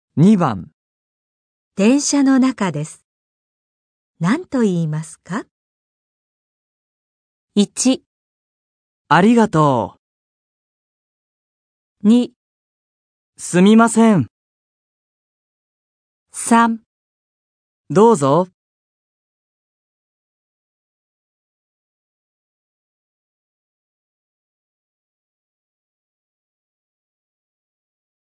2番、 電車の中です。何と言いますか？ 1、 ありがと 2、 う。すみません。 3 どうぞ。